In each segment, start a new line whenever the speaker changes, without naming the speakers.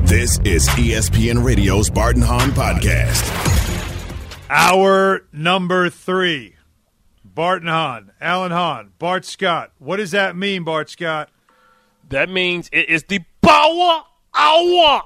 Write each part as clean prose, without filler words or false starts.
This is ESPN Radio's Bart and Hahn podcast.
Hour number 3. Bart and Hahn, Alan Hahn, Bart Scott. What does that mean, Bart Scott?
That means it is the power hour.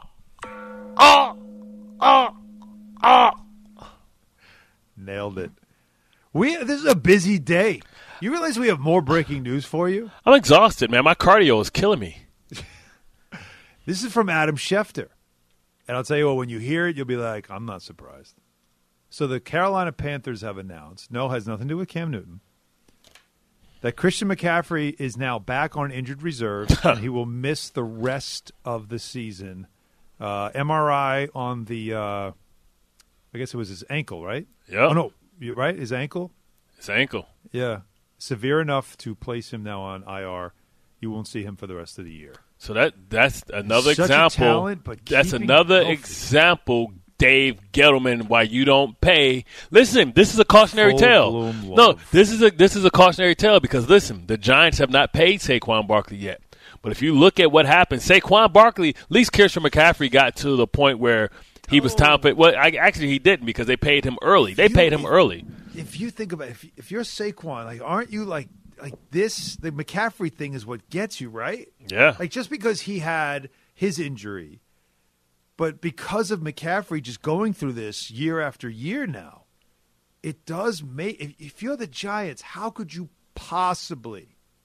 Nailed it. This is a busy day. You realize we have more breaking news for you?
I'm exhausted, man. My cardio is killing me.
This is from Adam Schefter. And I'll tell you what, when you hear it, you'll be like, I'm not surprised. So the Carolina Panthers have announced, no, it has nothing to do with Cam Newton, that Christian McCaffrey is now back on injured reserve, and he will miss the rest of the season. MRI on the, I guess it was his ankle, right?
Yeah.
Oh, no, right? His ankle?
His ankle.
Yeah. Severe enough to place him now on IR. You won't see him for the rest of the year.
So that's another
Such
example.
A talent, but
that's another
healthy.
Example, Dave Gettleman, why you don't pay. Listen, this is a cautionary tale. No, this is a cautionary tale because listen, the Giants have not paid Saquon Barkley yet. But if you look at what happened, Saquon Barkley, at least Christian McCaffrey got to the point where he was time for. Well, actually he didn't because they paid him early. They paid him early.
If you think about it, if you're Saquon, like, aren't you like this? The McCaffrey thing is what gets you, right?
Yeah.
Like just because he had his injury, but because of McCaffrey just going through this year after year now, it does make. If you're the Giants, how could you possibly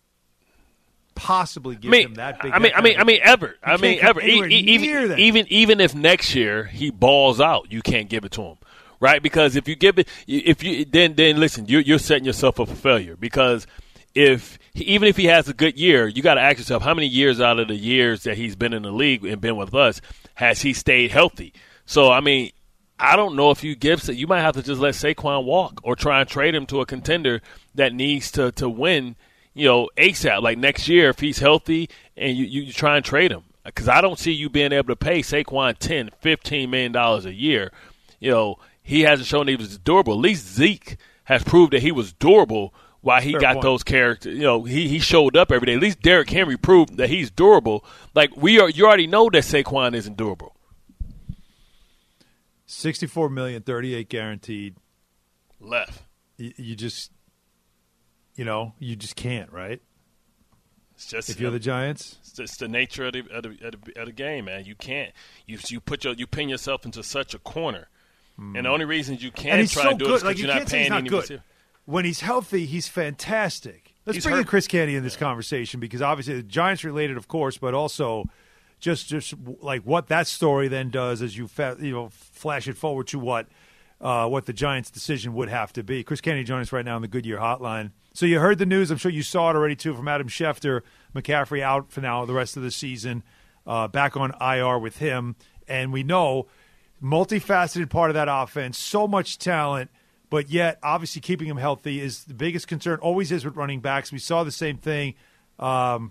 give him that big?
Ever. Even if next year he balls out, you can't give it to him. Right, because if you give it, then listen, you're setting yourself up for failure. Because even if he has a good year, you got to ask yourself how many years out of the years that he's been in the league and been with us has he stayed healthy. So I mean, I don't know if you might have to just let Saquon walk or try and trade him to a contender that needs to win, ASAP. Like next year if he's healthy and you try and trade him, because I don't see you being able to pay Saquon $10, $15 million a year. He hasn't shown that he was durable. At least Zeke has proved that he was durable while he got those characters. He showed up every day. At least Derrick Henry proved that he's durable. Like you already know that Saquon isn't durable.
$64 million, $38 guaranteed.
Left.
You just can't, right?
It's just
if you're the Giants,
it's just the nature of the game, man. You can't. You pin yourself into such a corner. And the only reason you can't try to do it is because you're not paying any receiver.
When he's healthy, he's fantastic. Let's bring in Chris Canty in this conversation because obviously the Giants related, of course, but also just like what that story then does as you flash it forward to what the Giants' decision would have to be. Chris Canty joins us right now on the Goodyear Hotline. So you heard the news. I'm sure you saw it already too from Adam Schefter. McCaffrey out for now the rest of the season. Back on IR with him, and we know. Multifaceted part of that offense, so much talent, but yet obviously keeping him healthy is the biggest concern. Always is with running backs. We saw the same thing. Todd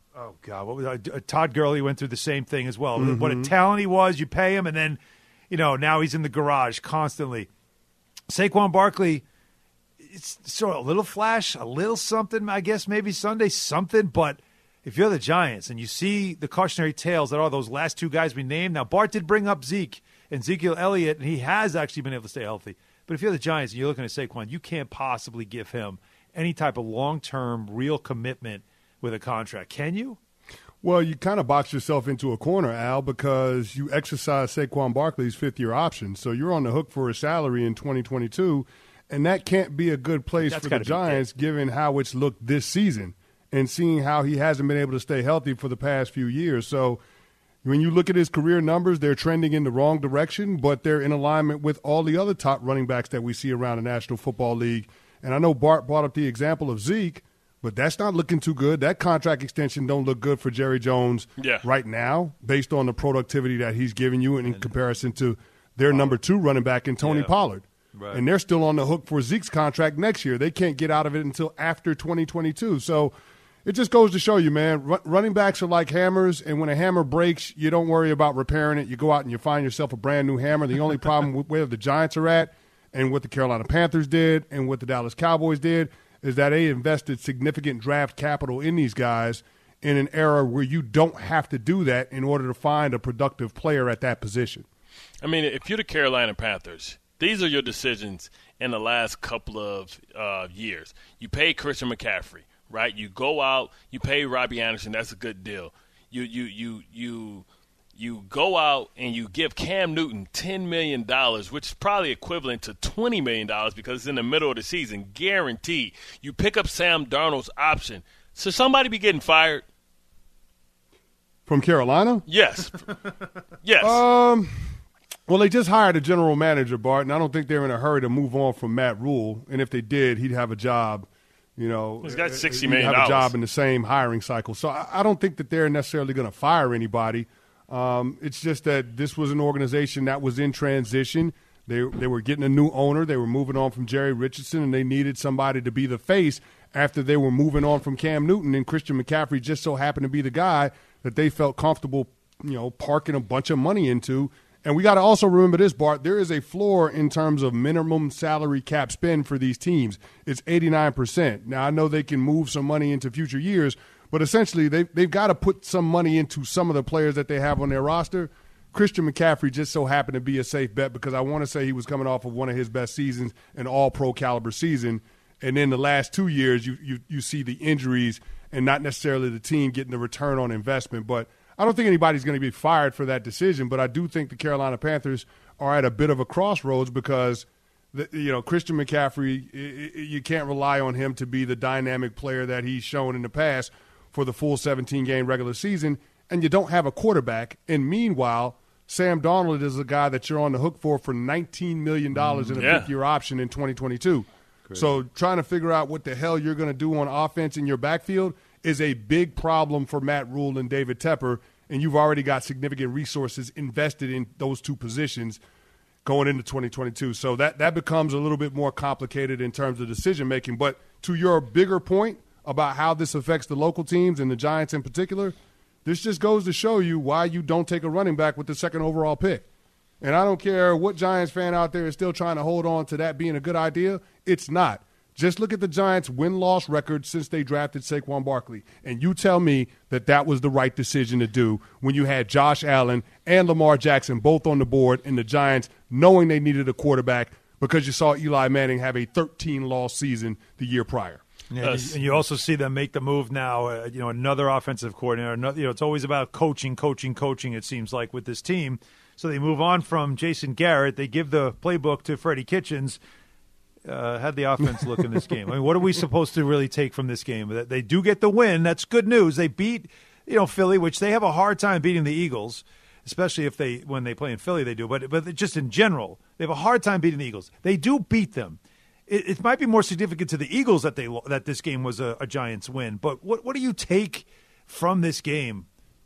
Gurley went through the same thing as well. Mm-hmm. What a talent he was. You pay him, and then now he's in the garage constantly. Saquon Barkley, it's sort of a little flash, a little something. I guess maybe Sunday something, but. If you're the Giants and you see the cautionary tales that are those last two guys we named, now Bart did bring up Zeke and Ezekiel Elliott, and he has actually been able to stay healthy. But if you're the Giants and you're looking at Saquon, you can't possibly give him any type of long-term, real commitment with a contract. Can you?
Well, you kind of box yourself into a corner, Al, because you exercise Saquon Barkley's fifth-year option. So you're on the hook for a salary in 2022, and that can't be a good place for the Giants given how it's looked this season. And seeing how he hasn't been able to stay healthy for the past few years. So when you look at his career numbers, they're trending in the wrong direction, but they're in alignment with all the other top running backs that we see around the National Football League. And I know Bart brought up the example of Zeke, but that's not looking too good. That contract extension don't look good for Jerry Jones right now based on the productivity that he's giving you and in comparison to their number 2 running back in Tony Pollard. Right. And they're still on the hook for Zeke's contract next year. They can't get out of it until after 2022. So it just goes to show you, man, running backs are like hammers, and when a hammer breaks, you don't worry about repairing it. You go out and you find yourself a brand-new hammer. The only problem with where the Giants are at and what the Carolina Panthers did and what the Dallas Cowboys did is that they invested significant draft capital in these guys, in an era where you don't have to do that in order to find a productive player at that position.
I mean, if you're the Carolina Panthers, these are your decisions in the last couple of years. You pay Christian McCaffrey, right? You go out, you pay Robbie Anderson. That's a good deal. You go out and you give Cam Newton $10 million, which is probably equivalent to $20 million because it's in the middle of the season, guaranteed. You pick up Sam Darnold's option. Should somebody be getting fired?
From Carolina?
Yes. Yes.
Well, they just hired a general manager, Bart, and I don't think they're in a hurry to move on from Matt Rule. And if they did, he'd have a job. He's
got $60 million.
He'd have a job in the same hiring cycle. So I don't think that they're necessarily going to fire anybody. It's just that this was an organization that was in transition. They were getting a new owner. They were moving on from Jerry Richardson, and they needed somebody to be the face after they were moving on from Cam Newton. And Christian McCaffrey just so happened to be the guy that they felt comfortable, parking a bunch of money into. And we got to also remember this, Bart. There is a floor in terms of minimum salary cap spend for these teams. It's 89%. Now, I know they can move some money into future years, but essentially they've got to put some money into some of the players that they have on their roster. Christian McCaffrey just so happened to be a safe bet because I want to say he was coming off of one of his best seasons, an all-pro caliber season. And then the last 2 years you see the injuries and not necessarily the team getting the return on investment. But I don't think anybody's going to be fired for that decision, but I do think the Carolina Panthers are at a bit of a crossroads because, Christian McCaffrey, you can't rely on him to be the dynamic player that he's shown in the past for the full 17-game regular season, and you don't have a quarterback. And meanwhile, Sam Darnold is a guy that you're on the hook for $19 million in a fifth-year option in 2022. Great. So trying to figure out what the hell you're going to do on offense in your backfield is a big problem for Matt Rule and David Tepper, and you've already got significant resources invested in those two positions going into 2022. So that becomes a little bit more complicated in terms of decision-making. But to your bigger point about how this affects the local teams and the Giants in particular, this just goes to show you why you don't take a running back with the second overall pick. And I don't care what Giants fan out there is still trying to hold on to that being a good idea. It's not. Just look at the Giants' win-loss record since they drafted Saquon Barkley, and you tell me that was the right decision to do when you had Josh Allen and Lamar Jackson both on the board and the Giants knowing they needed a quarterback because you saw Eli Manning have a 13-loss season the year prior.
Yeah, and you also see them make the move now, another offensive coordinator. It's always about coaching, it seems like, with this team. So they move on from Jason Garrett. They give the playbook to Freddie Kitchens. How'd the offense look in this game? I mean, what are we supposed to really take from this game? That they do get the win. That's good news. They beat, Philly, which they have a hard time beating the Eagles, especially when they play in Philly. They do, but just in general, they have a hard time beating the Eagles. They do beat them. It might be more significant to the Eagles that this game was a Giants win. But what do you take from this game?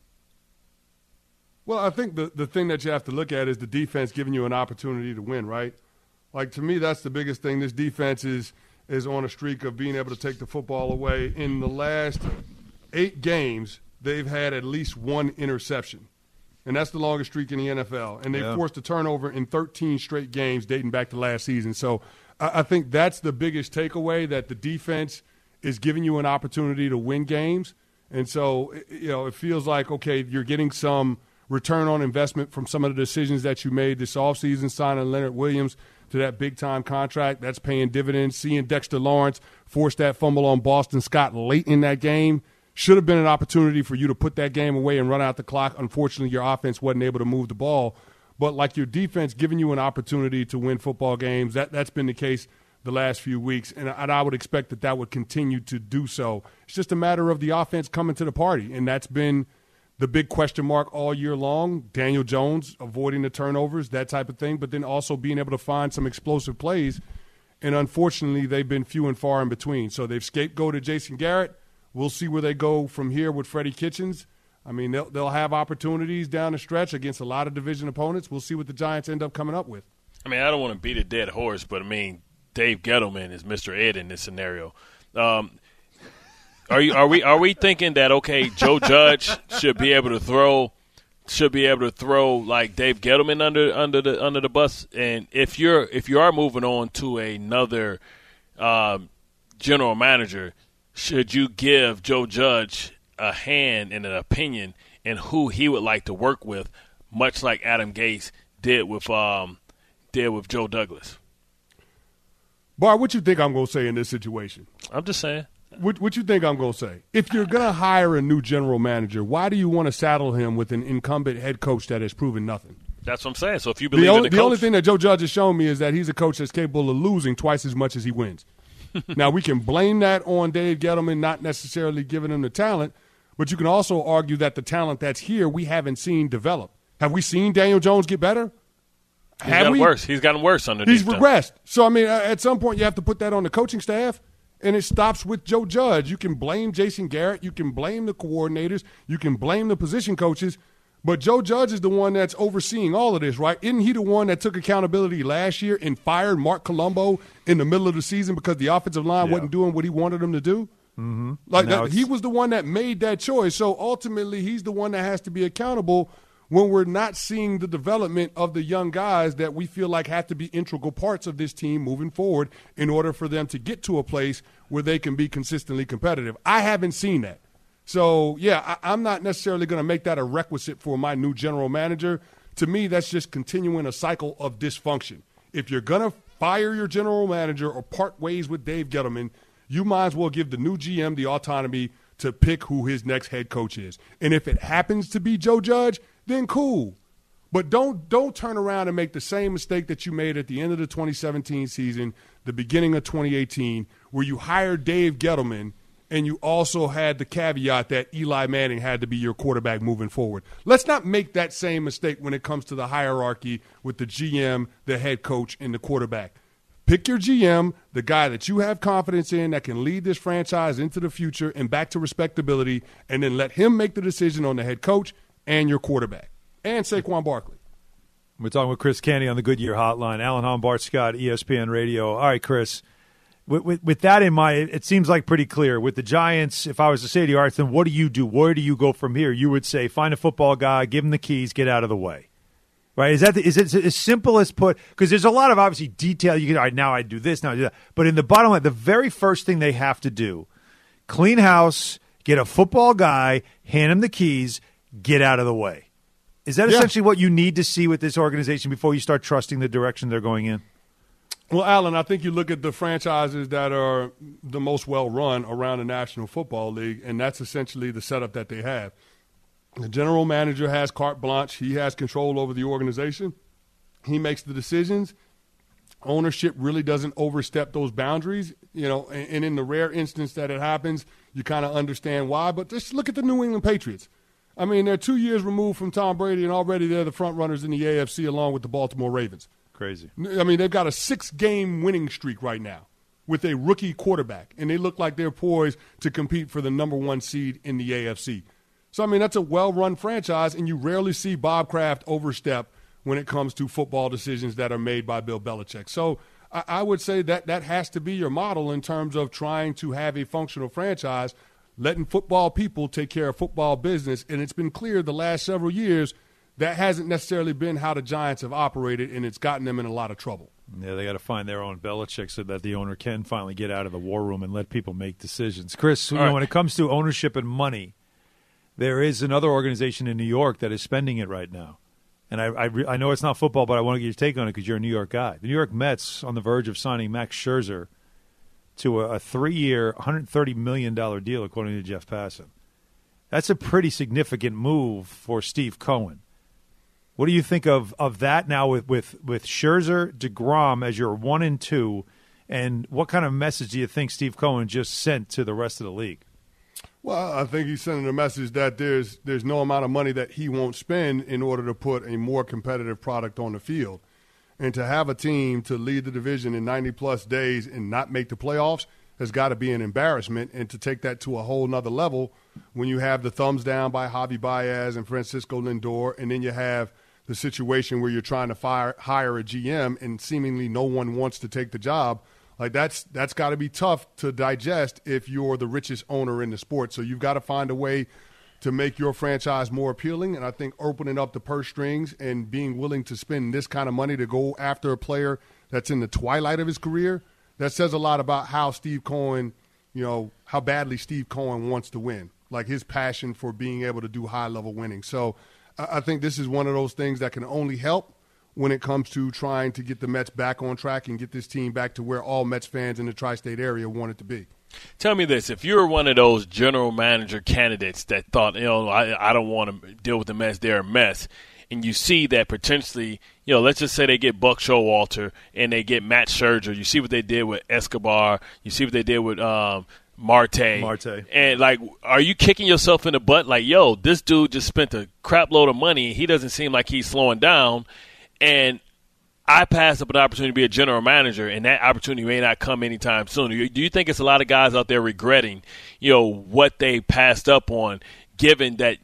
Well, I think the thing that you have to look at is the defense giving you an opportunity to win, right? Like, to me, that's the biggest thing. This defense is on a streak of being able to take the football away. In the last 8 games, they've had at least 1 interception. And that's the longest streak in the NFL. And they forced a turnover in 13 straight games dating back to last season. So I think that's the biggest takeaway, that the defense is giving you an opportunity to win games. And so, it feels like, okay, you're getting some return on investment from some of the decisions that you made this offseason, signing Leonard Williams to that big-time contract. That's paying dividends. Seeing Dexter Lawrence force that fumble on Boston Scott late in that game should have been an opportunity for you to put that game away and run out the clock. Unfortunately, your offense wasn't able to move the ball. But like your defense giving you an opportunity to win football games, that's been the case the last few weeks, and I would expect that would continue to do so. It's just a matter of the offense coming to the party, and that's been the big question mark all year long. Daniel Jones avoiding the turnovers, that type of thing, but then also being able to find some explosive plays. And unfortunately, they've been few and far in between. So they've scapegoated Jason Garrett. We'll see where they go from here with Freddie Kitchens. I mean, they'll have opportunities down the stretch against a lot of division opponents. We'll see what the Giants end up coming up with.
I mean, I don't want to beat a dead horse, but, I mean, Dave Gettleman is Mr. Ed in this scenario. Are we thinking that, okay, Joe Judge should be able to throw like Dave Gettleman under the bus? And if you are moving on to another general manager, should you give Joe Judge a hand and an opinion in who he would like to work with, much like Adam Gase did with Joe Douglas.
Bart, what you think I'm going to say in this situation?
I'm just saying.
What you think I'm going to say? If you're going to hire a new general manager, why do you want to saddle him with an incumbent head coach that has proven nothing?
That's what I'm saying. So if you believe in the coach.
The only thing that Joe Judge has shown me is that he's a coach that's capable of losing twice as much as he wins. Now, we can blame that on Dave Gettleman not necessarily giving him the talent, but you can also argue that the talent that's here we haven't seen develop. Have we seen Daniel Jones get better?
He's gotten worse. He's gotten worse under
He's regressed. So, I mean, at some point you have to put that on the coaching staff, and it stops with Joe Judge. You can blame Jason Garrett. You can blame the coordinators. You can blame the position coaches. But Joe Judge is the one that's overseeing all of this, right? Isn't he the one that took accountability last year and fired Mark Colombo in the middle of the season because the offensive line wasn't doing what he wanted them to do?
Mm-hmm.
Like he was the one that made that choice. So ultimately, he's the one that has to be accountable when we're not seeing the development of the young guys that we feel like have to be integral parts of this team moving forward in order for them to get to a place where they can be consistently competitive. I haven't seen that. So, yeah, I'm not necessarily going to make that a requisite for my new general manager. To me, that's just continuing a cycle of dysfunction. If you're going to fire your general manager or part ways with Dave Gettleman, you might as well give the new GM the autonomy to pick who his next head coach is. And if it happens to be Joe Judge, then cool. But don't turn around and make the same mistake that you made at the end of the 2017 season, the beginning of 2018, where you hired Dave Gettleman and you also had the caveat that Eli Manning had to be your quarterback moving forward. Let's not make that same mistake when it comes to the hierarchy with the GM, the head coach, and the quarterback. Pick your GM, the guy that you have confidence in that can lead this franchise into the future and back to respectability, and then let him make the decision on the head coach and your quarterback, and Saquon Barkley.
We're talking with Chris Canty on the Goodyear Hotline. Alan Hahn, Bart Scott, ESPN Radio. All right, Chris. With that in mind, it seems like pretty clear. With the Giants, if I was to say to you, all right, then what do you do? Where do you go from here? You would say find a football guy, give him the keys, get out of the way. Right? Is it as simple as put? Because there's a lot of obviously detail. You can, all right, now I do this, now I do that. But in the bottom line, the very first thing they have to do, clean house, get a football guy, hand him the keys, get out of the way. Is that essentially what you need to see with this organization before you start trusting the direction they're going in?
Well, Alan, I think you look at the franchises that are the most well-run around the National Football League, and that's essentially the setup that they have. The general manager has carte blanche. He has control over the organization. He makes the decisions. Ownership really doesn't overstep those boundaries, and in the rare instance that it happens, you kind of understand why. But just look at the New England Patriots. I mean, they're 2 years removed from Tom Brady, and already they're the front runners in the AFC along with the Baltimore Ravens.
Crazy.
I mean, they've got a 6-game winning streak right now with a rookie quarterback, and they look like they're poised to compete for the number 1 seed in the AFC. So, I mean, that's a well-run franchise, and you rarely see Bob Kraft overstep when it comes to football decisions that are made by Bill Belichick. So I would say that has to be your model in terms of trying to have a functional franchise, letting football people take care of football business, and it's been clear the last several years that hasn't necessarily been how the Giants have operated, and it's gotten them in a lot of trouble.
Yeah, they got to find their own Belichick so that the owner can finally get out of the war room and let people make decisions. Chris, when it comes to ownership and money, there is another organization in New York that is spending it right now. And I know it's not football, but I want to get your take on it because you're a New York guy. The New York Mets on the verge of signing Max Scherzer to a 3-year, $130 million deal, according to Jeff Passan. That's a pretty significant move for Steve Cohen. What do you think of that now with Scherzer, DeGrom as your 1 and 2, and what kind of message do you think Steve Cohen just sent to the rest of the league?
Well, I think he's sending a message that there's no amount of money that he won't spend in order to put a more competitive product on the field. And to have a team to lead the division in 90-plus days and not make the playoffs has got to be an embarrassment. And to take that to a whole nother level when you have the thumbs down by Javi Baez and Francisco Lindor, and then you have the situation where you're trying to hire a GM and seemingly no one wants to take the job, like that's got to be tough to digest if you're the richest owner in the sport. So you've got to find a way to make your franchise more appealing, and I think opening up the purse strings and being willing to spend this kind of money to go after a player that's in the twilight of his career, that says a lot about how Steve Cohen, how badly Steve Cohen wants to win. like his passion for being able to do high-level winning. So I think this is one of those things that can only help when it comes to trying to get the Mets back on track and get this team back to where all Mets fans in the tri-state area want it to be.
Tell me this. If you're one of those general manager candidates that thought, I don't want to deal with the Mets, they're a mess, and you see that potentially, let's just say they get Buck Showalter and they get Matt Scherzer. You see what they did with Escobar. You see what they did with Marte. And, are you kicking yourself in the butt? Like, this dude just spent a crap load of money. He doesn't seem like he's slowing down. And I passed up an opportunity to be a general manager, and that opportunity may not come anytime soon. Do you think it's a lot of guys out there regretting, what they passed up on, given that,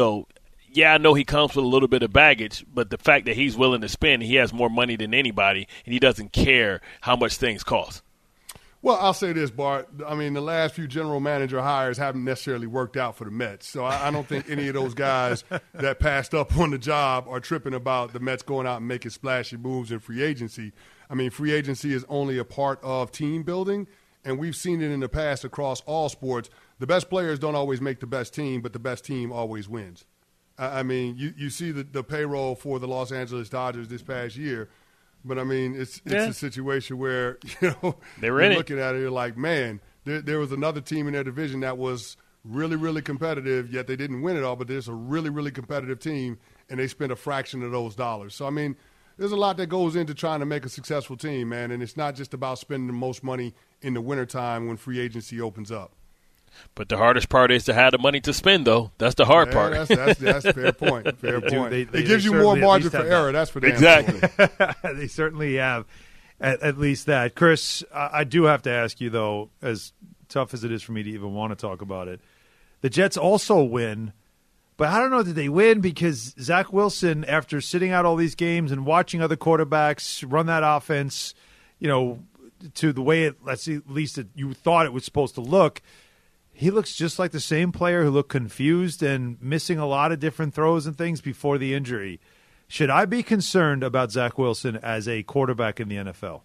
I know he comes with a little bit of baggage, but the fact that he's willing to spend, he has more money than anybody, and he doesn't care how much things cost?
Well, I'll say this, Bart. I mean, the last few general manager hires haven't necessarily worked out for the Mets. So I don't think any of those guys that passed up on the job are tripping about the Mets going out and making splashy moves in free agency. I mean, free agency is only a part of team building, and we've seen it in the past across all sports. The best players don't always make the best team, but the best team always wins. I mean, you see the payroll for the Los Angeles Dodgers this past year. But, I mean, it's a situation where,
they were in
looking at it, you're like, man, there was another team in their division that was really, really competitive, yet they didn't win it all, but there's a really, really competitive team, and they spent a fraction of those dollars. So, I mean, there's a lot that goes into trying to make a successful team, man, and it's not just about spending the most money in the wintertime when free agency opens up.
But the hardest part is to have the money to spend, though. That's the hard part.
That's a fair point. Fair point. It gives you more margin for error. That's for damn
exactly.
They certainly have at least that. Chris, I do have to ask you, though, as tough as it is for me to even want to talk about it, the Jets also win, but I don't know that they win because Zach Wilson, after sitting out all these games and watching other quarterbacks run that offense, to the way you thought it was supposed to look, he looks just like the same player who looked confused and missing a lot of different throws and things before the injury. Should I be concerned about Zach Wilson as a quarterback in the NFL?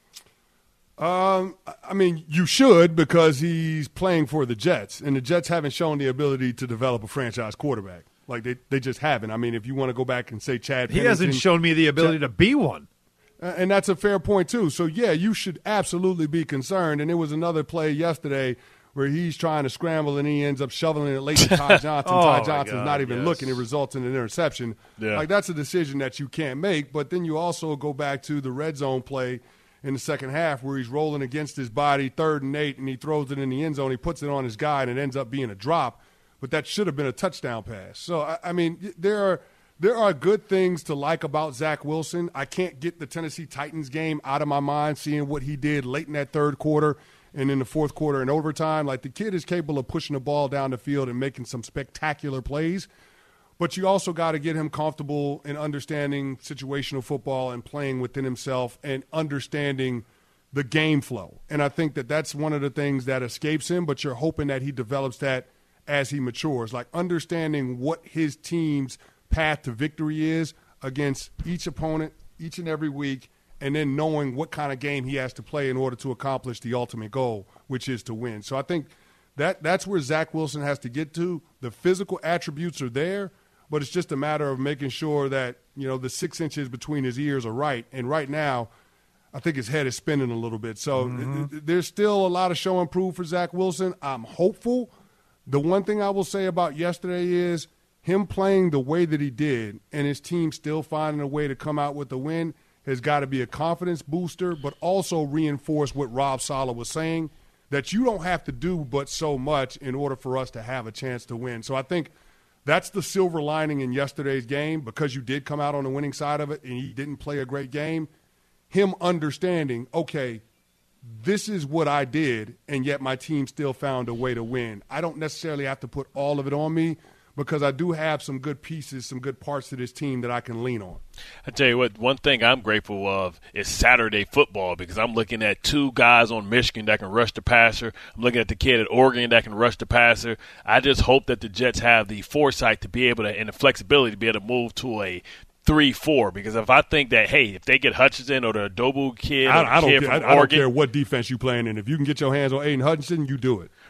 I mean, you should because he's playing for the Jets, and the Jets haven't shown the ability to develop a franchise quarterback. Like, they just haven't. I mean, if you want to go back and say Chad Pennington.
He hasn't shown me the ability to be one.
And that's a fair point, too. So, yeah, you should absolutely be concerned. And there was another play yesterday where he's trying to scramble and he ends up shoveling it late to Ty Johnson. Ty Johnson's not even looking. It results in an interception.
Yeah.
Like, that's a decision that you can't make. But then you also go back to the red zone play in the second half where he's rolling against his body, 3rd and 8, and he throws it in the end zone. He puts it on his guy, and it ends up being a drop. But that should have been a touchdown pass. So, I mean, there are good things to like about Zach Wilson. I can't get the Tennessee Titans game out of my mind, seeing what he did late in that third quarter and in the fourth quarter and overtime. Like, the kid is capable of pushing the ball down the field and making some spectacular plays. But you also got to get him comfortable in understanding situational football and playing within himself and understanding the game flow. And I think that that's one of the things that escapes him, but you're hoping that he develops that as he matures, like understanding what his team's path to victory is against each opponent each and every week, and then knowing what kind of game he has to play in order to accomplish the ultimate goal, which is to win. So I think that's where Zach Wilson has to get to. The physical attributes are there, but it's just a matter of making sure that, the 6 inches between his ears are right. And right now, I think his head is spinning a little bit. So there's still a lot of show and prove for Zach Wilson. I'm hopeful. The one thing I will say about yesterday is him playing the way that he did and his team still finding a way to come out with the win has got to be a confidence booster, but also reinforce what Rob Saleh was saying, that you don't have to do but so much in order for us to have a chance to win. So I think that's the silver lining in yesterday's game, because you did come out on the winning side of it and he didn't play a great game. Him understanding, okay, this is what I did, and yet my team still found a way to win. I don't necessarily have to put all of it on me, because I do have some good pieces, some good parts to this team that I can lean on.
I tell you what, one thing I'm grateful of is Saturday football, because I'm looking at 2 guys on Michigan that can rush the passer. I'm looking at the kid at Oregon that can rush the passer. I just hope that the Jets have the foresight to be able to, and the flexibility to be able to move to a 3-4, because if I think that, hey, if they get Hutchinson or the Adobu kid
I
from Oregon,
don't care what defense you playing in. If you can get your hands on Aiden Hutchinson, you do it.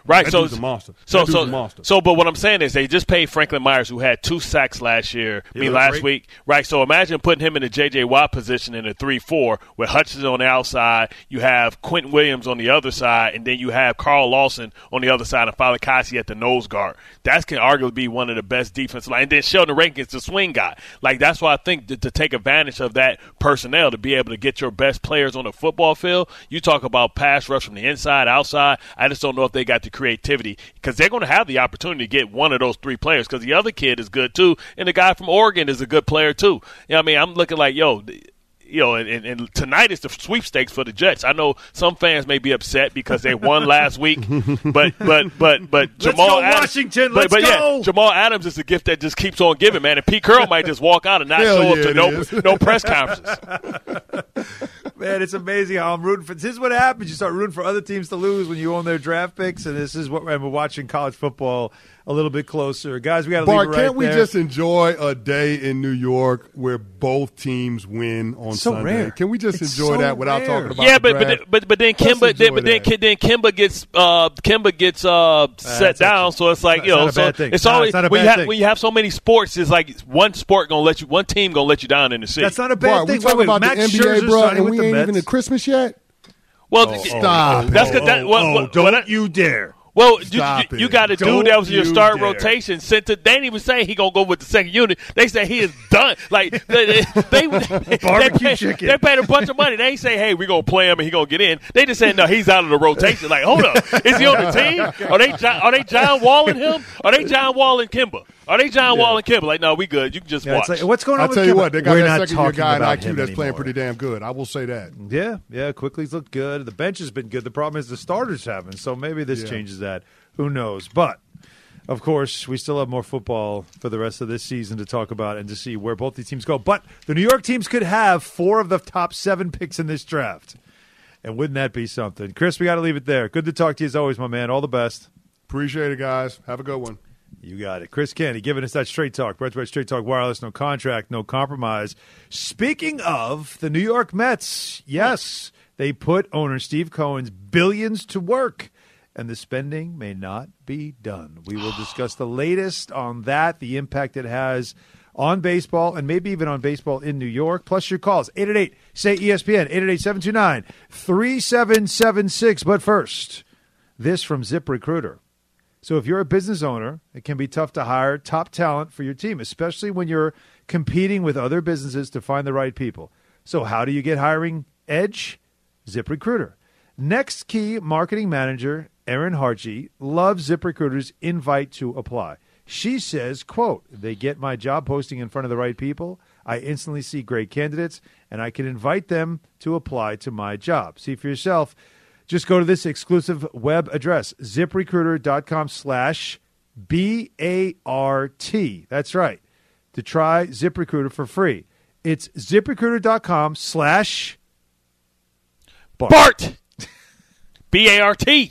Right.
That
So
dude's a monster.
But what I'm saying is they just paid Franklin Myers, who had 2 sacks last week. Right. So imagine putting him in the J.J. Watt position in a 3-4 with Hutchinson on the outside. You have Quentin Williams on the other side, and then you have Carl Lawson on the other side and Falikasi at the nose guard. That can arguably be one of the best defensive line. And then Sheldon Rankins, the swing guy. Like, that's why I think to take advantage of that personnel to be able to get your best players on the football field. You talk about pass rush from the inside, outside. I just don't know if they got the creativity because they're going to have the opportunity to get one of those 3 players because the other kid is good too, and the guy from Oregon is a good player too. You know what I mean? I'm looking like, and tonight is the sweepstakes for the Jets. I know some fans may be upset because they won last week, but Jamal Adams,
Washington, let's go.
Yeah, Jamal Adams is a gift that just keeps on giving, man. And Pete Carroll might just walk out and not show up to no press conferences.
Man, it's amazing how I'm rooting for. This is what happens. You start rooting for other teams to lose when you own their draft picks, and this is what we're watching college football a little bit closer. Guys, we got to leave it right there.
Can't we just enjoy a day in New York where both teams win on Sunday?
Rare.
Can we just enjoy that without talking about
the draft? but then Kimba gets set down, so it's like it's always when you have so many sports, it's like one team gonna let you down in the city.
That's not a bad thing.
We talking about the NBA, bro, and we ain't even at Christmas yet.
Well,
stop.
Don't
you dare.
Well, you got a dude that was in your start rotation. They didn't even say he gonna go with the second unit. They say he is done. Like
barbecue chicken.
They paid a bunch of money. They ain't say, hey, we gonna play him and he gonna get in. They just said, no, he's out of the rotation. Like, hold up, is he on the team? Are they John Walling him? Are they John Walling Kimba? Are they John Wall and Kimba? Like, no, we good. You can just watch.
Like, what's going on?
I'll tell you what, they got that second-year guy in IQ that's playing pretty damn good. I will say that.
Yeah. Quickly's looked good. The bench has been good. The problem is the starters haven't. So maybe this changes that. Who knows? But of course, we still have more football for the rest of this season to talk about and to see where both these teams go. But the New York teams could have 4 of the top 7 picks in this draft. And wouldn't that be something? Chris, we got to leave it there. Good to talk to you as always, my man. All the best.
Appreciate it, guys. Have a good one.
You got it. Chris Canty giving us that straight talk. Brought to you by Straight Talk Wireless. No contract, no compromise. Speaking of the New York Mets, yes, they put owner Steve Cohen's billions to work, and the spending may not be done. We will discuss the latest on that, the impact it has on baseball, and maybe even on baseball in New York. Plus your calls, 888-SAY-ESPN, 888-729-3776. But first, this from ZipRecruiter. So if you're a business owner, it can be tough to hire top talent for your team, especially when you're competing with other businesses to find the right people. So how do you get hiring edge? ZipRecruiter. Next Key marketing manager, Erin Hartje, loves ZipRecruiter's invite to apply. She says, quote, they get my job posting in front of the right people. I instantly see great candidates, and I can invite them to apply to my job. See for yourself. Just go to this exclusive web address, ZipRecruiter.com/BART. That's right. To try ZipRecruiter for free. It's ZipRecruiter.com/BART.
BART.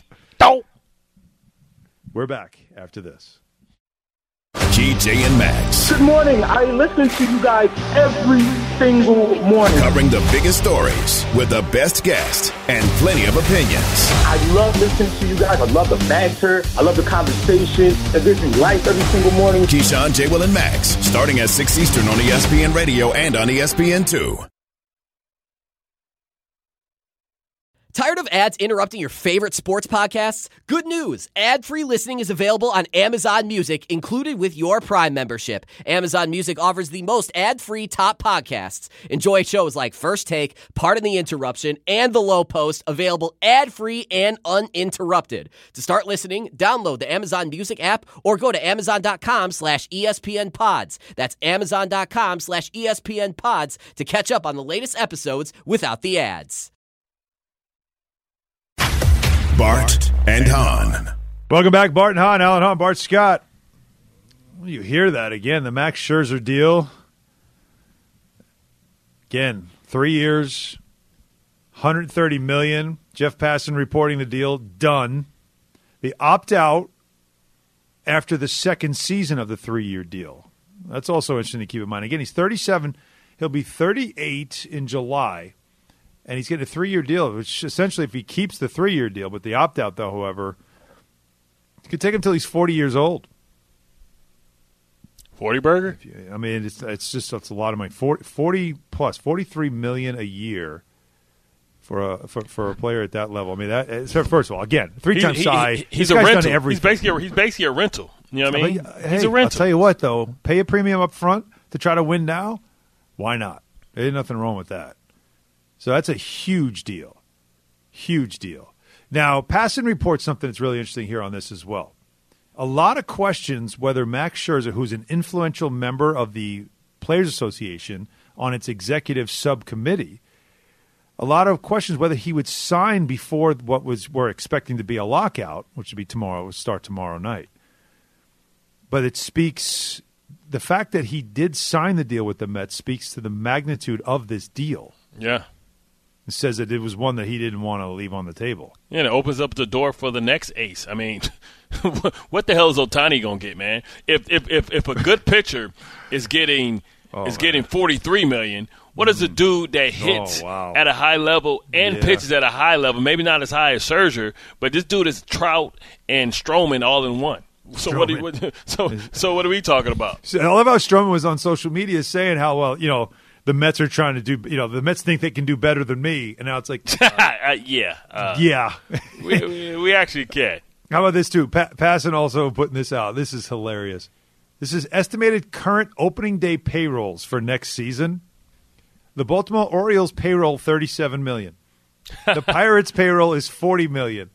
We're back after this.
GJ and Max.
Good morning. I listen to you guys every single morning.
Covering the biggest stories with the best guests and plenty of opinions.
I love listening to you guys. I love the banter. I love the conversation. It gives me life every single morning.
Keyshawn, J. Will, and Max, starting at 6 Eastern on ESPN Radio and on ESPN2.
Tired of ads interrupting your favorite sports podcasts? Good news! Ad-free listening is available on Amazon Music, included with your Prime membership. Amazon Music offers the most ad-free top podcasts. Enjoy shows like First Take, Pardon the Interruption, and The Low Post, available ad-free and uninterrupted. To start listening, download the Amazon Music app or go to Amazon.com/ESPN-Pods. That's Amazon.com/ESPN-Pods to catch up on the latest episodes without the ads.
Bart and Hahn.
Welcome back, Bart and Hahn. Alan Hahn, Bart Scott. Well, you hear that again, the Max Scherzer deal. Again, 3 years, $130 million. Jeff Passan reporting the deal done. The opt-out after the second season of the 3-year deal. That's also interesting to keep in mind. Again, he's 37. He'll be 38 in July. And he's getting a 3-year deal, which essentially if he keeps the 3-year deal, but the opt-out, though, however, You could take him till he's 40 years old.
40 burger?
I mean, it's a lot of money. 40 plus, $43 million a year for a player at that level. I mean, so first of all, again, 3-time Cy.
He's a rental. He's basically a rental. You know what I mean? He's a rental.
I'll tell you what, though, pay a premium up front to try to win now. Why not? There's nothing wrong with that. So that's a huge deal. Huge deal. Now, Passan reports something that's really interesting here on this as well. A lot of questions whether Max Scherzer, who's an influential member of the Players Association on its executive subcommittee, a lot of questions whether he would sign before what we're expecting to be a lockout, which would be tomorrow, would start tomorrow night. But it speaks, the fact that he did sign the deal with the Mets speaks to the magnitude of this deal.
Yeah.
It says that it was one that he didn't want to leave on the table.
Yeah, and it opens up the door for the next ace. I mean, what the hell is Ohtani going to get, man? If a good pitcher is getting $43 million, what is a dude that hits at a high level and pitches at a high level? Maybe not as high as Scherzer, but this dude is Trout and Stroman all in one. So what are we talking about?
So I love how Stroman was on social media saying how, well, the Mets are trying to do, the Mets think they can do better than me. And now it's like,
yeah. We actually can.
How about this, too? Passan also putting this out. This is hilarious. This is estimated current opening day payrolls for next season. The Baltimore Orioles payroll, $37 million. The Pirates payroll is $40 million.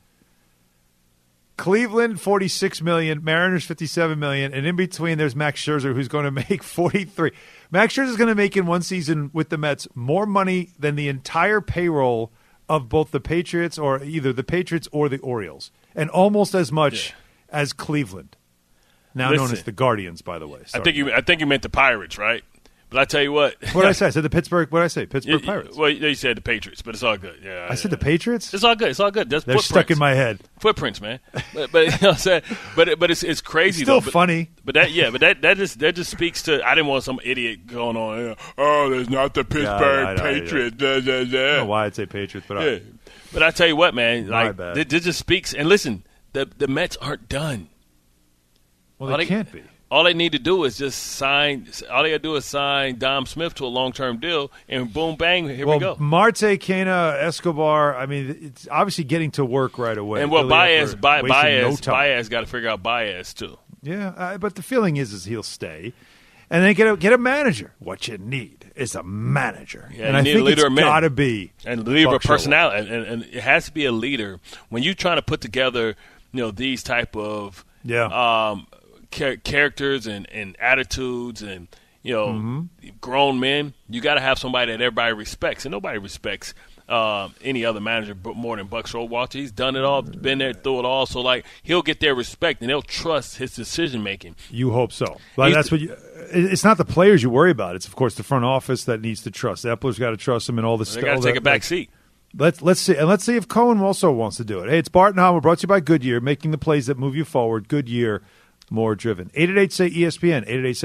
Cleveland, $46 million. Mariners, $57 million. And in between, there's Max Scherzer, who's going to make $43. Max Scherzer is going to make in one season with the Mets more money than the entire payroll of both the Patriots, or either the Patriots or the Orioles, and almost as much as Cleveland, now known as the Guardians, by the way. Sorry.
I think you meant the Pirates, right? But I tell you what.
What did I say? I said the Pittsburgh. What did I say? Pittsburgh Pirates.
Well, you said the Patriots, but it's all good. Yeah,
I said the Patriots.
It's all good. It's all good.
They're stuck in my head.
Footprints, man. But you know what I'm saying. But it's crazy.
It's still
though.
Funny.
But that just speaks to. I didn't want some idiot going on. Oh, there's not the Pittsburgh Patriots.
I don't know why I'd say Patriots, but
But I tell you what, man. Like this just speaks. And listen, the Mets aren't done.
Well, they can't be.
All they need to do is just sign. All they got to do is sign Dom Smith to a long-term deal, and boom, bang, here we go.
Marte, Cana, Escobar. I mean, it's obviously getting to work right away.
And Baez got to figure out Baez too.
Yeah, but the feeling is he'll stay, and then get a manager. What you need is a manager,
yeah,
and I think it's got to be
and leader of personality, and it has to be a leader when you're trying to put together, these type of characters and attitudes and grown men. You got to have somebody that everybody respects, and nobody respects any other manager more than Buck Showalter. He's done it all, been there through it all, so he'll get their respect and they'll trust his decision making.
You hope so. Like that's what it's not the players you worry about. It's of course the front office that needs to trust. Epler's got to trust him and all this stuff.
They got to take a back seat.
Let's see if Cohen also wants to do it. Hey, it's Bart and Hahn. We're brought to you by Goodyear, making the plays that move you forward. Goodyear. More driven. 888-SAY-ESPN,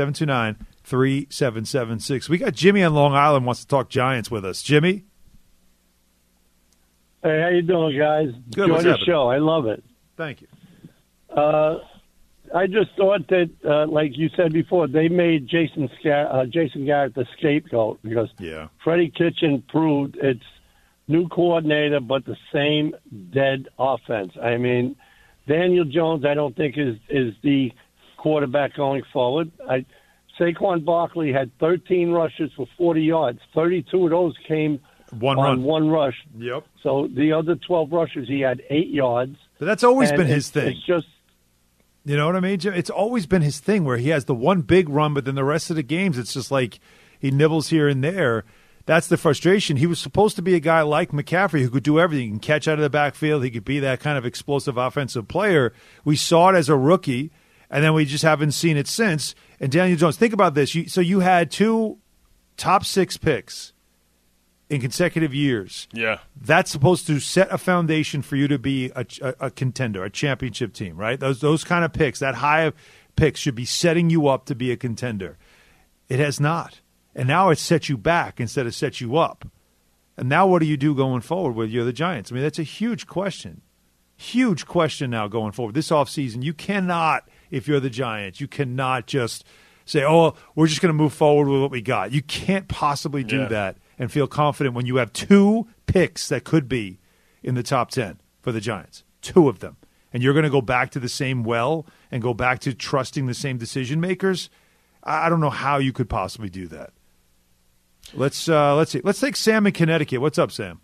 888-729-3776. We got Jimmy on Long Island wants to talk Giants with us. Jimmy?
Hey, how you doing, guys?
Good.
Enjoy the show. I love it.
Thank you.
I just thought that, like you said before, they made Jason Garrett the scapegoat because Freddie Kitchen proved it's new coordinator but the same dead offense. I mean, Daniel Jones, I don't think is the quarterback going forward. Saquon Barkley had 13 rushes for 40 yards. 32 of those came on one rush.
Yep.
So the other 12 rushes, he had 8 yards.
But that's always been his thing.
It's just,
you know what I mean, Jim? It's always been his thing where he has the one big run, but then the rest of the games, it's just like he nibbles here and there. That's the frustration. He was supposed to be a guy like McCaffrey who could do everything. He can catch out of the backfield. He could be that kind of explosive offensive player. We saw it as a rookie, and then we just haven't seen it since. And Daniel Jones, think about this. So you had 2 top 6 picks in consecutive years.
Yeah.
That's supposed to set a foundation for you to be a contender, a championship team, right? Those kind of picks, that high of picks should be setting you up to be a contender. It has not. And now it sets you back instead of set you up. And now what do you do going forward with the Giants? I mean, that's a huge question. Huge question now going forward. This offseason, you cannot, if you're the Giants, you cannot just say, oh, we're just going to move forward with what we got. You can't possibly do that and feel confident when you have 2 picks that could be in the top 10 for the Giants, 2 of them. And you're going to go back to the same well and go back to trusting the same decision makers. I don't know how you could possibly do that. Let's see. Let's take Sam in Connecticut. What's up, Sam?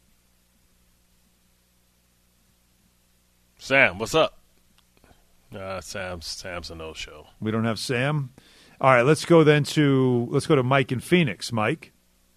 Sam, what's up? Sam's a no-show.
We don't have Sam. All right, let's go to Mike in Phoenix. Mike.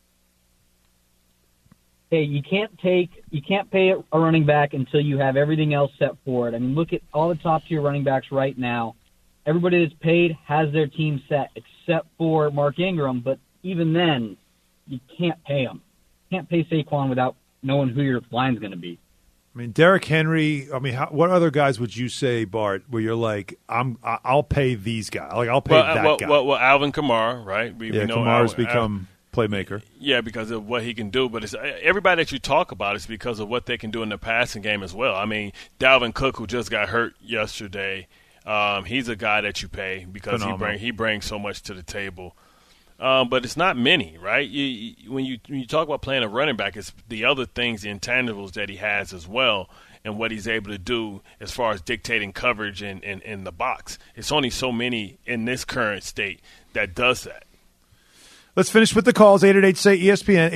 Hey, you can't pay a running back until you have everything else set for it. I mean, look at all the top-tier running backs right now. Everybody that's paid has their team set, except for Mark Ingram. But even then, you can't pay him. You can't pay Saquon without knowing who your line's going to be.
I mean, Derrick Henry. I mean, what other guys would you say, Bart, where you're like, I'll pay these guys. Like, I'll pay that guy.
Well, Alvin Kamara, right? We know
Kamara's become playmaker.
Yeah, because of what he can do. But everybody that you talk about is because of what they can do in the passing game as well. I mean, Dalvin Cook, who just got hurt yesterday, he's a guy that you pay because he brings so much to the table. But it's not many, right? When you talk about playing a running back, it's the other things, the intangibles that he has as well, and what he's able to do as far as dictating coverage in the box. It's only so many in this current state that does that.
Let's finish with the calls. 888-SAY-ESPN,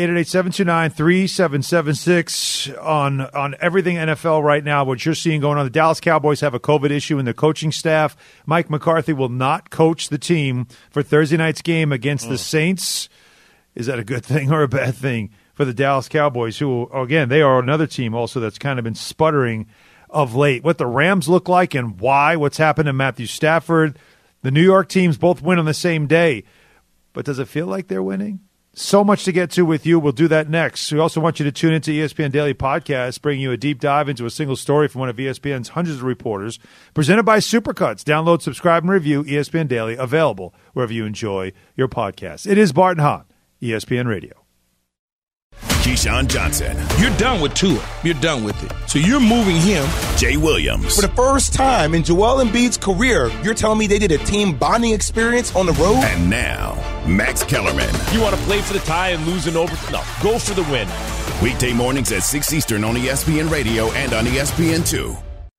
888-729-3776 on everything NFL right now, what you're seeing going on. The Dallas Cowboys have a COVID issue in their coaching staff. Mike McCarthy will not coach the team for Thursday night's game against the Saints. Is that a good thing or a bad thing for the Dallas Cowboys, who, again, they are another team also that's kind of been sputtering of late. What the Rams look like and why, what's happened to Matthew Stafford. The New York teams both win on the same day. But does it feel like they're winning? So much to get to with you. We'll do that next. We also want you to tune into ESPN Daily Podcast, bringing you a deep dive into a single story from one of ESPN's hundreds of reporters. Presented by Supercuts. Download, subscribe, and review ESPN Daily, available wherever you enjoy your podcasts. It is Bart and Hahn, ESPN Radio.
Keyshawn Johnson.
You're done with Tua. You're done with it. So you're moving him.
Jay Williams.
For the first time in Joel Embiid's career, you're telling me they did a team bonding experience on the road?
And now, Max Kellerman.
You want to play for the tie and lose in overtime? No, go for the win.
Weekday mornings at 6 Eastern on ESPN Radio and on ESPN2.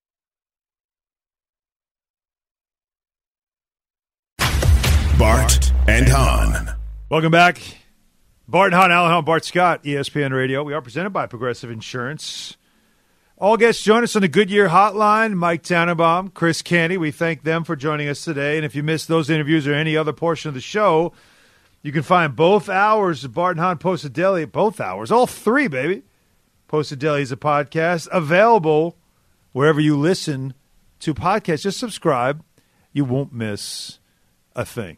Bart and Hahn.
Welcome back. Bart and Hahn, Alan Hahn, Bart Scott, ESPN Radio. We are presented by Progressive Insurance. All guests join us on the Goodyear Hotline. Mike Tannenbaum, Chris Canty. We thank them for joining us today. And if you missed those interviews or any other portion of the show, you can find both hours of Bart and Hahn Posted Daily. Both hours. All 3, baby. Posted Daily is a podcast available wherever you listen to podcasts. Just subscribe. You won't miss a thing.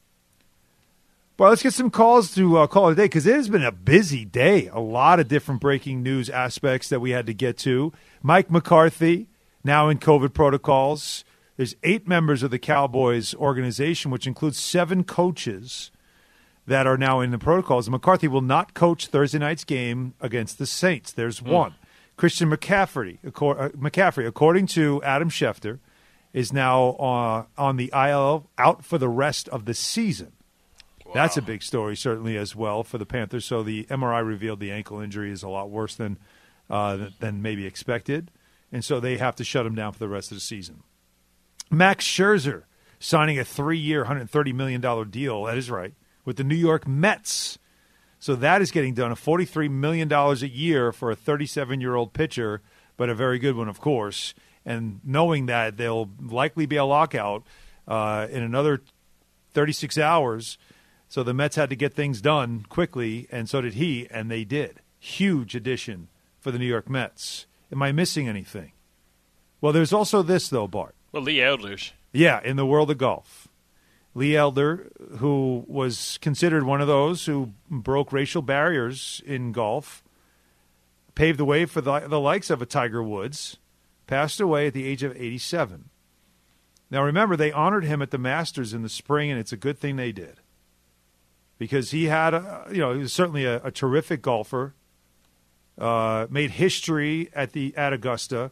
Well, let's get some calls to call it a day because it has been a busy day. A lot of different breaking news aspects that we had to get to. Mike McCarthy, now in COVID protocols. There's 8 members of the Cowboys organization, which includes 7 coaches that are now in the protocols. McCarthy will not coach Thursday night's game against the Saints. There's one. Christian McCaffrey, according to Adam Schefter, is now on the IL, out for the rest of the season. Wow. That's a big story, certainly, as well, for the Panthers. So the MRI revealed the ankle injury is a lot worse than maybe expected, and so they have to shut him down for the rest of the season. Max Scherzer signing a 3-year, $130 million deal, that is right, with the New York Mets. So that is getting done, a $43 million a year for a 37-year-old pitcher, but a very good one, of course. And knowing that there'll likely be a lockout in another 36 hours, so the Mets had to get things done quickly, and so did he, and they did. Huge addition for the New York Mets. Am I missing anything? Well, there's also this, though, Bart.
Well, Lee Elder's.
Yeah, in the world of golf. Lee Elder, who was considered one of those who broke racial barriers in golf, paved the way for the likes of a Tiger Woods, passed away at the age of 87. Now, remember, they honored him at the Masters in the spring, and it's a good thing they did. Because he had, he was certainly a terrific golfer, made history at Augusta,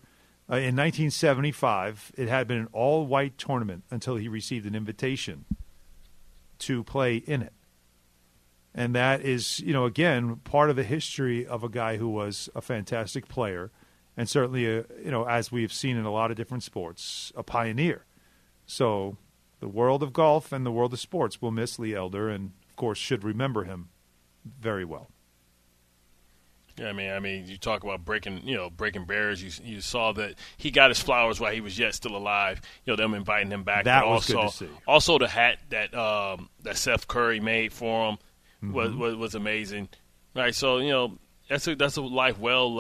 In 1975, it had been an all-white tournament until he received an invitation to play in it. And that is, again, part of the history of a guy who was a fantastic player and certainly, as we've seen in a lot of different sports, a pioneer. So the world of golf and the world of sports will miss Lee Elder and, of course, should remember him very well.
Yeah, I mean, you talk about breaking barriers. You saw that he got his flowers while he was yet still alive. Them inviting him back.
That was good to see.
Also, the hat that Steph Curry made for him was amazing. Right. So that's a life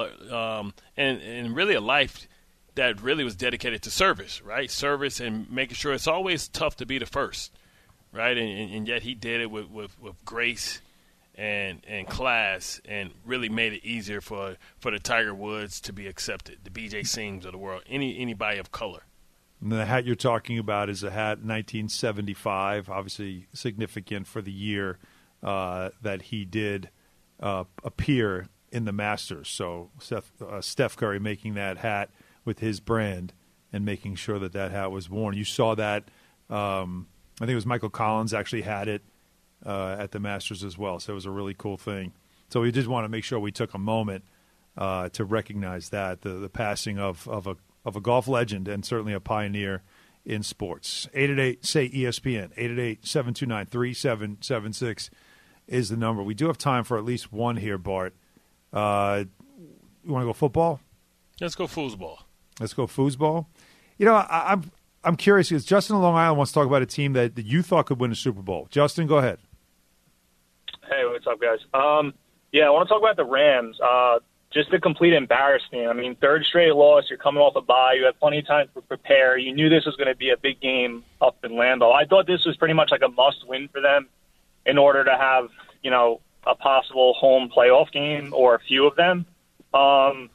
and really a life that really was dedicated to service. Right. Service and making sure it's always tough to be the first. Right. And yet he did it with grace and class, and really made it easier for the Tiger Woods to be accepted, the B.J. Sings of the world, anybody of color.
And the hat you're talking about is a hat 1975, obviously significant for the year that he did appear in the Masters. So Steph Curry making that hat with his brand and making sure that hat was worn. You saw that, I think it was Michael Collins actually had it at the Masters as well. So it was a really cool thing. So we did want to make sure we took a moment to recognize that, the passing of a golf legend and certainly a pioneer in sports. 888-SAY-ESPN, 888-729-3776 is the number. We do have time for at least one here, Bart. You want to go football?
Let's go foosball.
Let's go foosball. I'm curious because Justin in Long Island wants to talk about a team that you thought could win a Super Bowl. Justin, go ahead.
Hey, what's up, guys? I want to talk about the Rams. Just a complete embarrassment. I mean, third straight loss. You're coming off a bye. You had plenty of time to prepare. You knew this was going to be a big game up in Lambeau. I thought this was pretty much like a must-win for them in order to have, a possible home playoff game or a few of them. The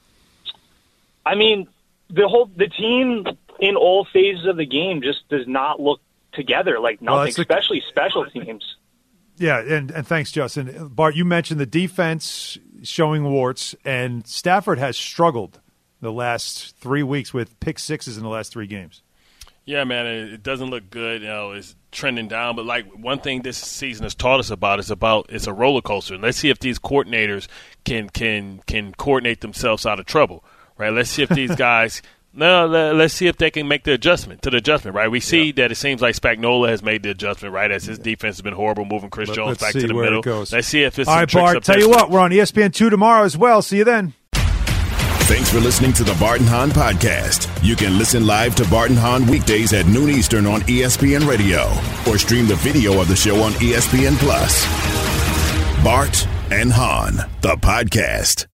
team in all phases of the game just does not look together like nothing, especially special teams.
Yeah, and thanks, Justin. Bart, you mentioned the defense showing warts, and Stafford has struggled the last 3 weeks with pick sixes in the last 3 games.
Yeah, man, it doesn't look good. It's trending down. But one thing this season has taught us it's a roller coaster. And let's see if these coordinators can coordinate themselves out of trouble. Right? Let's see if these guys. No, let's see if they can make the adjustment, right? We see that it seems like Spagnuolo has made the adjustment, right, as his defense has been horrible, moving Chris Jones back to the middle. Let's see if it's
all right, Bart, tell you what, we're on ESPN2 tomorrow as well. See you then.
Thanks for listening to the Bart and Hahn Podcast. You can listen live to Bart and Hahn weekdays at noon Eastern on ESPN Radio or stream the video of the show on ESPN+. Bart and Hahn, the podcast.